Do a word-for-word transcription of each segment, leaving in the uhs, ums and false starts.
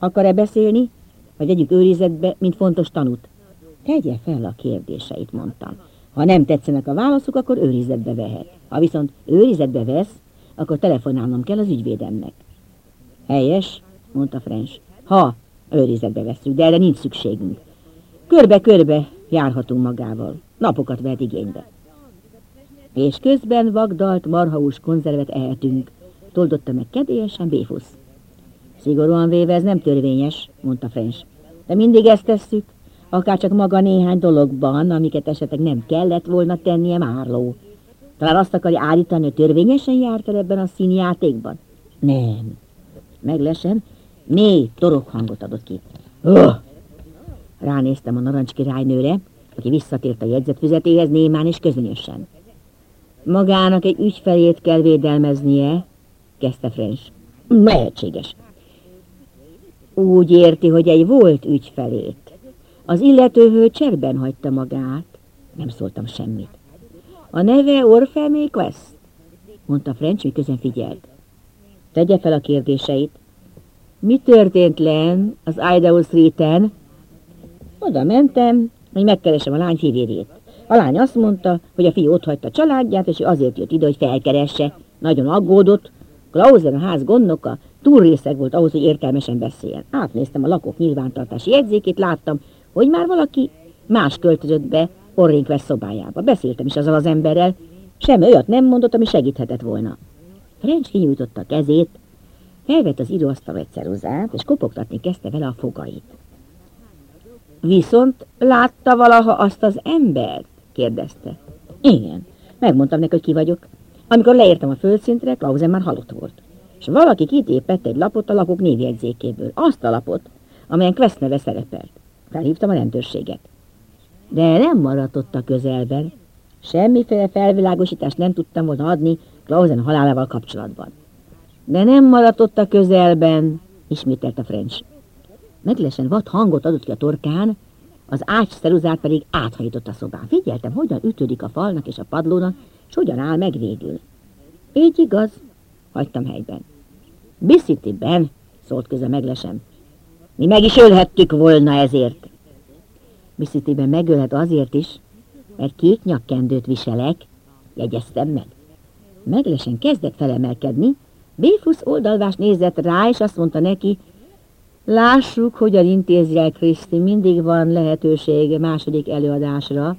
Akar-e beszélni, vagy vegyük őrizetbe, mint fontos tanút? Tegye fel a kérdéseit, mondtam. Ha nem tetszenek a válaszok, akkor őrizetbe vehet. Ha viszont őrizetbe vesz, akkor telefonálnom kell az ügyvédemnek. Helyes, mondta French. Ha őrizetbe vesszük, de erre nincs szükségünk. Körbe-körbe járhatunk magával. Napokat vehet igénybe. És közben vagdalt marhahús konzervet ehetünk, toldotta meg kedélyesen Béfusz. Szigorúan véve ez nem törvényes, mondta French. De mindig ezt tesszük, akárcsak maga néhány dologban, amiket esetleg nem kellett volna tennie Marlowe. Talán azt akarja állítani, hogy törvényesen járt el ebben a színjátékban? Nem. Meglesen mély torokhangot adott ki. Oh! Ránéztem a narancskirálynőre, aki visszatért a jegyzetfüzetéhez némán és közönösen. Magának egy ügyfelét kell védelmeznie, kezdte French. Lehetséges. Úgy érti, hogy egy volt ügyfelét. Az illető hölgy cserben hagyta magát. Nem szóltam semmit. A neve Orpheus Quest, mondta French, miközben figyelt. Tegye fel a kérdéseit. Mi történt len az Idaho Street-en? Oda mentem, hogy megkeresem a lány fivérét. A lány azt mondta, hogy a fiú otthagyta a családját, és azért jött ide, hogy felkeresse. Nagyon aggódott. Clausen, a ház gondnoka, túl részeg volt ahhoz, hogy értelmesen beszéljen. Átnéztem a lakók nyilvántartási jegyzékét, láttam, hogy már valaki más költözött be Orpheus Quest szobájába. Beszéltem is azzal az emberrel, semmi olyat nem mondott, ami segíthetett volna. French kinyújtotta a kezét, felvett az íróasztalra egy ceruzát, és kopogtatni kezdte vele a fogait. Viszont látta valaha azt az embert? Kérdezte. Igen, megmondtam neki, hogy ki vagyok. Amikor leértem a földszintre, Clausen már halott volt. És valaki kitépett egy lapot a lakók névjegyzékéből. Azt a lapot, amelyen Quest neve szerepelt. Felhívtam a rendőrséget. De nem maradt ott a közelben. Semmiféle felvilágosítást nem tudtam volna adni Clausen halálával kapcsolatban. De nem maradt ott a közelben, ismételt a French. Meglesen vad hangot adott ki a torkán, az ágy ceruzát pedig áthajított a szobán. Figyeltem, hogyan ütődik a falnak és a padlónak, és hogyan áll meg végül. Így igaz, hagytam helyben. Biszitiben, szólt közben Meglesen. Mi meg is ölhettük volna ezért. Biszitiben megölhet azért is, mert kék nyakkendőt viselek, jegyeztem meg. Meglesen kezdett felemelkedni, Béfusz oldalvás nézett rá, és azt mondta neki, lássuk, hogyan intézi el Kriszti, mindig van lehetőség második előadásra.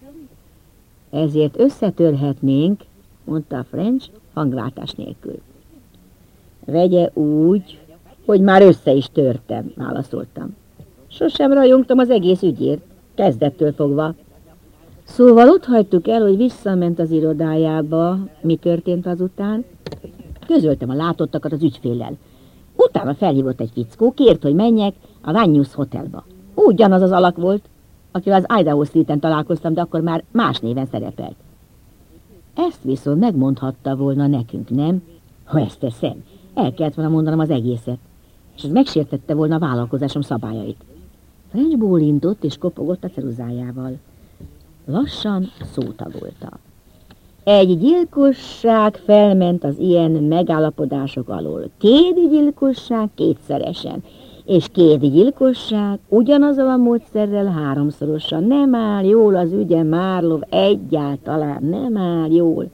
Ezért összetörhetnénk, mondta a French hangváltás nélkül. Vegye úgy, hogy már össze is törtem, válaszoltam. Sosem rajongtam az egész ügyért, kezdettől fogva. Szóval ott hagytuk el, hogy visszament az irodájába. Mi történt azután? Közöltem a látottakat az ügyféllel. Utána felhívott egy fickó, kért, hogy menjek a Van News Hotelba. Ugyanaz az alak volt, akivel az Idaho Street-en találkoztam, de akkor már más néven szerepelt. Ezt viszont megmondhatta volna nekünk, nem? Ha ezt teszem, el kellett volna mondanom az egészet, és ez megsértette volna a vállalkozásom szabályait. French bólintott és kopogott a ceruzájával. Lassan szótagolta. Egy gyilkosság felment az ilyen megállapodások alól. Két gyilkosság kétszeresen, és két gyilkosság ugyanazzal a módszerrel háromszorosan. Nem áll jól az ügye, Marlowe, egyáltalán nem áll jól.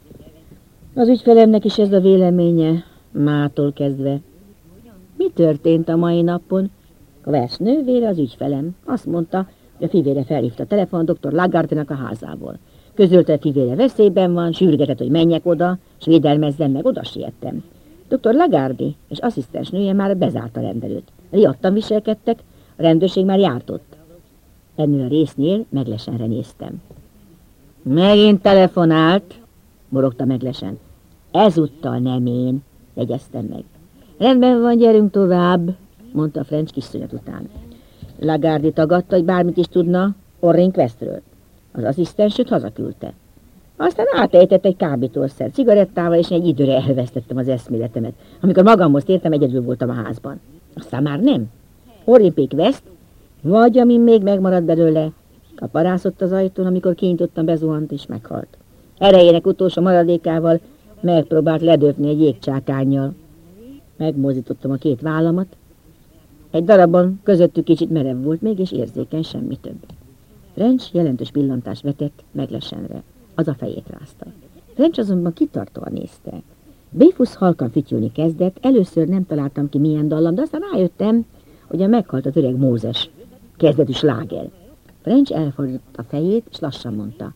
Az ügyfelemnek is ez a véleménye, mától kezdve. Mi történt a mai napon? Quest nővére az ügyfelem. Azt mondta, hogy a fivére felhívta a telefon doktor Lagarde-nak a házából. Közölte, a fivére veszélyben van, sürgetett, hogy menjek oda, és védelmezzem meg, oda siettem. doktor Lagarde és asszisztens nője már bezárt a rendelőt. Riadtan viselkedtek, a rendőrség már járt ott. Ennél a résznél Meglesenre néztem. Megint telefonált, morogta Meglesen. Ezúttal nem én, jegyeztem meg. Rendben van, gyerünk tovább, mondta French kis szünet után. Lagarde tagadta, hogy bármit is tudna Orpheus Questről. Az asszisztensőt hazaküldte. Aztán átejtett egy kábítószer cigarettával, és egy időre elvesztettem az eszméletemet. Amikor magamhoz tértem, egyedül voltam a házban. Aztán már nem. Orpheus Quest, vagy ami még megmaradt belőle, kaparászott az ajtón, amikor kinyitottam, bezuhant és meghalt. Erejének utolsó maradékával megpróbált ledöfni egy jégcsákánnyal. Megmozdítottam a két vállamat, Egy darabban közöttük kicsit merev volt, mégis érzékeny, semmi több. French jelentős pillantást vetett Meglesenre. Az a fejét rázta. French azonban kitartóan nézte. Béfusz halkan fütyülni kezdett, először nem találtam ki milyen dallam, de aztán rájöttem, hogy a meghalt az öreg Mózes kezdetű sláger. French elfordította a fejét, és lassan mondta.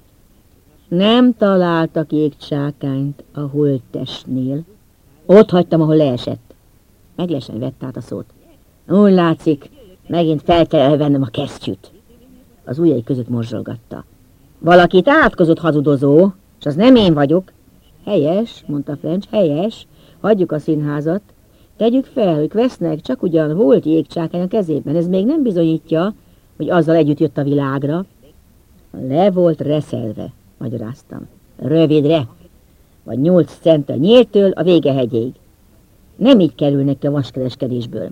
Nem találtak jégcsákányt a holttestnél. Ott hagytam, ahol leesett. Meglesen vett át a szót. Úgy látszik, megint fel kell elvennem a kesztyűt. Az ujjai között morzsolgatta. Valakit átkozott hazudozó, és az nem én vagyok. Helyes, mondta French, helyes. Hagyjuk a színházat. Tegyük fel, hogy Questnek csak ugyan volt jégcsákány a kezében. Ez még nem bizonyítja, hogy azzal együtt jött a világra. Le volt reszelve, magyaráztam. Rövidre, vagy nyolc centtel nyíltől a Végehegyéig. Nem így kerülnek ki a vaskereskedésből.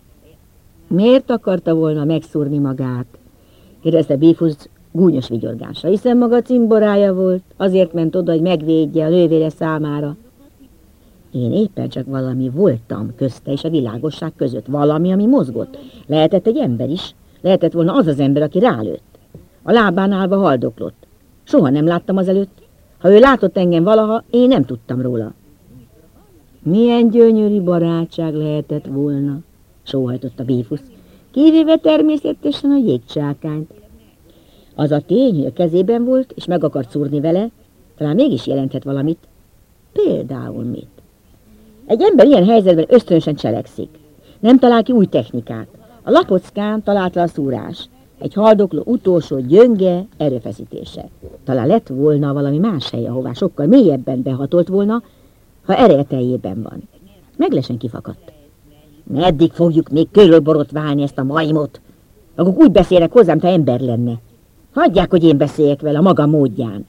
Miért akarta volna megszúrni magát? Kérdezte Béfusz gúnyos vigyorgásra, hiszen maga cimborája volt, azért ment oda, hogy megvédje a nővére számára. Én éppen csak valami voltam közte és a világosság között, valami, ami mozgott. Lehetett egy ember is, lehetett volna az az ember, aki rálőtt. A lábán állva haldoklott. Soha nem láttam azelőtt. Ha ő látott engem valaha, én nem tudtam róla. Milyen gyönyörű barátság lehetett volna, sóhajtotta Béfusz, kivéve természetesen a jégcsákányt. Az a tény, hogy a kezében volt, és meg akart szúrni vele, talán mégis jelenthet valamit. Például mit? Egy ember ilyen helyzetben ösztönösen cselekszik. Nem talál ki új technikát. A lapockán találta a szúrás. Egy haldokló utolsó gyönge erőfeszítése. Talán lett volna valami más hely, ahová sokkal mélyebben behatolt volna, ha erejteljében van. Meglesen kifakadt. Meddig fogjuk még körülborotválni ezt a majmot? Akkor úgy beszélek hozzám, te ember lenne. Hagyják, hogy én beszéljek vele a maga módján.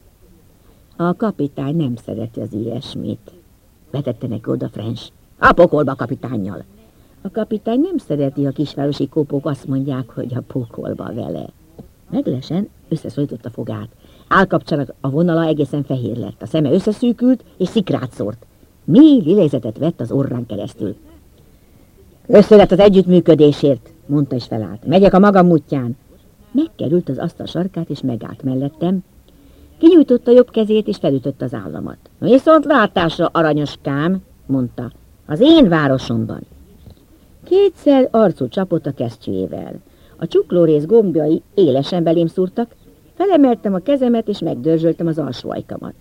A kapitány nem szereti az ilyesmit. Vetette neki oda French. A pokolba kapitánnyal. A kapitány nem szereti, ha kisvárosi kópók azt mondják, hogy a pokolba vele. Meglesen összeszorította fogát. Állkapcsának a vonala egészen fehér lett. A szeme összeszűkült és szikrát szórt. Mély lélegzetet vett az orrán keresztül. Köszönet az együttműködésért, mondta és felállt. Megyek a magam útján. Megkerült az asztal sarkát és megállt mellettem. Kinyújtotta jobb kezét és felütött az államat. Viszont látásra, aranyoskám, mondta, az én városomban. Kétszer arcú csapott a kesztyűjével. A csuklórész gombjai élesen belém szúrtak, felemeltem a kezemet és megdörzsöltem az alsó ajkamat.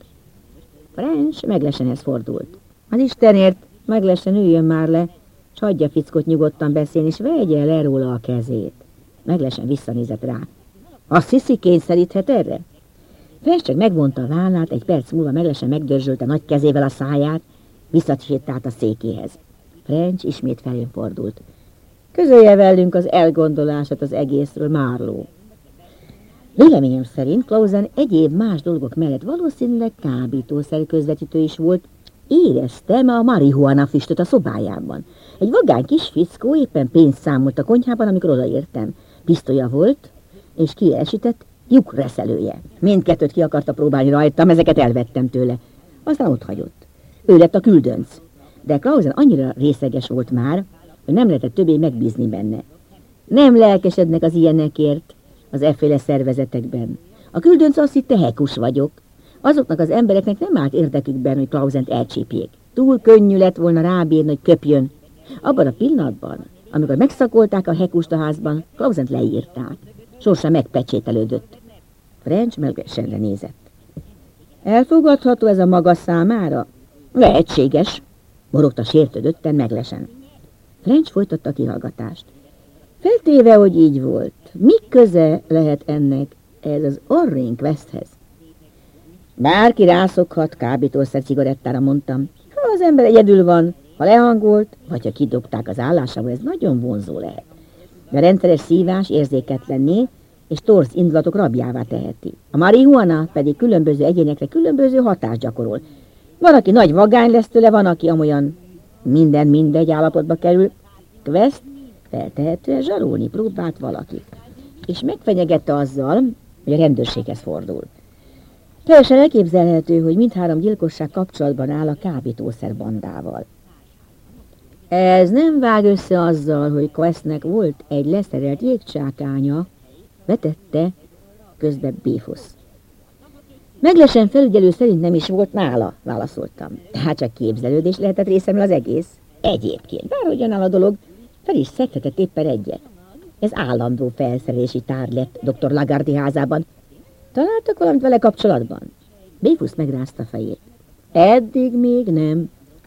French Meglesenhez fordult. Az Istenért, Meglesen üljön már le, s hagyja fickót nyugodtan beszélni, és vegye le róla a kezét. Meglesen visszanézett rá. Azt hiszi, kényszeríthet erre? French csak megvonta a vállát, egy perc múlva Meglesen megdörzsölte nagy kezével a száját, visszasétált a székéhez. French ismét felén fordult. Közölje velünk az elgondolását az egészről, Marlowe. Véleményem szerint Clausen egyéb más dolgok mellett valószínűleg kábítószer közvetítő is volt. Éreztem a marihuana füstöt a szobájában. Egy vagány kis fickó éppen pénzt számolt a konyhában, amikor odaértem. Pisztolya volt, és kiesített lyukreszelője. Mindkettőt ki akarta próbálni rajtam, ezeket elvettem tőle. Aztán ott hagyott. Ő lett a küldönc. De Clausen annyira részeges volt már, hogy nem lehetett többé megbízni benne. Nem lelkesednek az ilyenekért az efféle szervezetekben. A küldönc azt hitte, hekus vagyok. Azoknak az embereknek nem állt érdekükben, hogy Clausent elcsípjék. Túl könnyű lett volna rábírni, hogy köpjön. Abban a pillanatban, amikor megszakolták a hekust a házban, Clausent leírták. Sorsa megpecsételődött. French Meglesenre nézett. Elfogadható ez a maga számára? Lehetséges, morogta sértődötten Meglesen. French folytatta a kihallgatást. Feltéve, hogy így volt, mi köze lehet ennek ez az Orring Questhez? Bárki rászokhat, kábítószer cigarettára, mondtam. Ha az ember egyedül van, ha lehangolt, vagy ha kidobták az állásából, ez nagyon vonzó lehet. De rendszeres szívás érzéketlenné és torz indulatok rabjává teheti. A marihuana pedig különböző egyénekre különböző hatást gyakorol. Van, aki nagy vagány lesz tőle, van, aki amolyan minden mindegy állapotba kerül. Quest feltehetően zsarolni próbált valakit, és megfenyegette azzal, hogy a rendőrséghez fordul. Teljesen elképzelhető, hogy mindhárom gyilkosság kapcsolatban áll a kábítószer bandával. Ez nem vág össze azzal, hogy Questnek volt egy leszerelt jégcsákánya, vetette közbe Béfusz. Meglesen felügyelő szerint nem is volt nála, válaszoltam. Tehát csak képzelődés lehetett részemről az egész. Egyébként, bárhogyan áll a dolog, fel is szedhetett éppen egyet. Ez állandó felszerelési tár lett doktor Lagardi házában. Találtak valamit vele kapcsolatban? Béfusz megrázta fejét. Eddig még nem.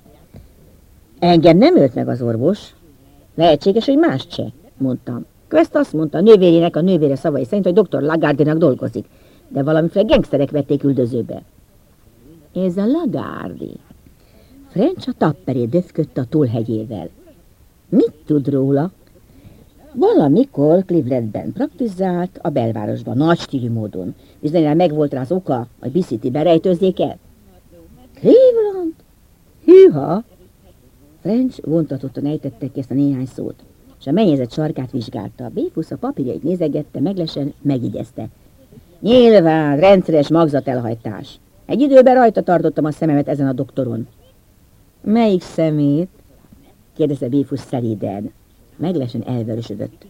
Engem nem ölt meg az orvos. Lehetséges, hogy más se, mondtam. Quest azt mondta a nővérének, a nővére szavai szerint, hogy doktor Lagardinak dolgozik, de valamiféle gengszterek vették üldözőbe. Ez a Lagardi. French a tapperét döfködte a túlhegyével. Mit tud róla? Valamikor Clevelandben praktizált, a belvárosban, nagy stílű módon. Bizonyára megvolt rá az oka, hogy Bicity-ben rejtőzzék el. Cleveland? Hűha! French vontatottan ejtette ki ezt a néhány szót, és a mennyezet sarkát vizsgálta. Béfusz a papírjait nézegette, meglesen megigyezte. Nyilván, rendszeres magzatelhajtás. Egy időben rajta tartottam a szememet ezen a doktoron. Melyik szemét? Kérdezte Béfusz szelíden. Meglesen elvörösödött.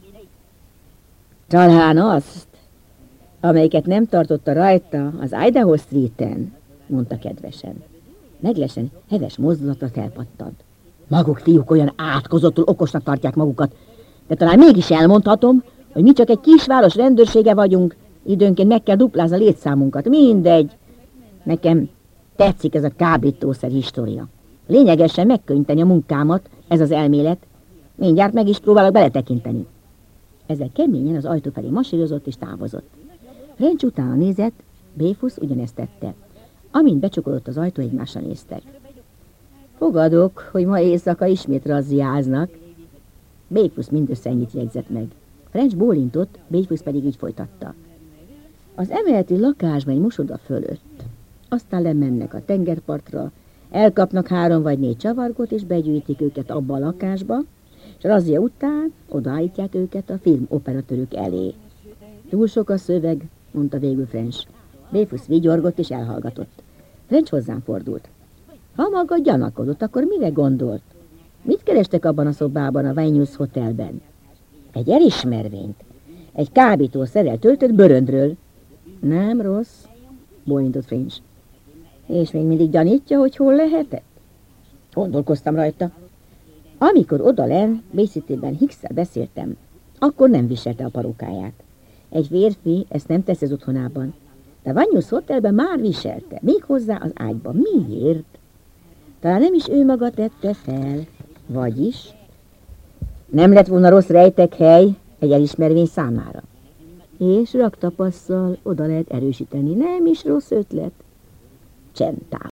Talán azt, amelyiket nem tartotta rajta az Idaho Streeten, mondta kedvesen. Meglesen heves mozdulatra felpattant. Maguk fiúk olyan átkozottul okosnak tartják magukat, de talán mégis elmondhatom, hogy mi csak egy kisváros rendőrsége vagyunk, időnként meg kell duplázni a létszámunkat. Mindegy. Nekem tetszik ez a kábítószer história. Lényegesen megkönnyíteni a munkámat, ez az elmélet. Mindjárt meg is próbálok beletekinteni. Ezzel keményen az ajtó felé masírozott és távozott. French utána nézett, Béfusz ugyanezt tette. Amint becsukodott az ajtó, egymásra néztek. Fogadok, hogy ma éjszaka ismét razziáznak. Béfusz mindössze ennyit jegyzett meg. French bólintott, Béfusz pedig így folytatta. Az emeleti lakásban egy mosoda fölött. Aztán lemennek a tengerpartra, elkapnak három vagy négy csavargót, és begyűjtik őket abba a lakásba, és a razzia után odaállítják őket a filmoperatőrök elé. Túl sok a szöveg, mondta végül French. Béfusz vigyorgott és elhallgatott. French hozzám fordult. Ha maga gyanakodott, akkor mire gondolt? Mit kerestek abban a szobában, a Venus Hotelben? Egy elismervényt. Egy kábítószerrel töltött bőröndről. Nem rossz, bólintott French. És még mindig gyanítja, hogy hol lehetett? Gondolkoztam rajta. Amikor odalenn, Bay-Cityben Hickszel beszéltem, akkor nem viselte a parókáját. Egy férfi ezt nem teszi az otthonában, de a Venus Hotelben már viselte, méghozzá az ágyban. Miért? Talán nem is ő maga tette fel, vagyis nem lett volna rossz rejtekhely egy elismervény számára. És raktapasszal oda lehet erősíteni, nem is rossz ötlet. Csend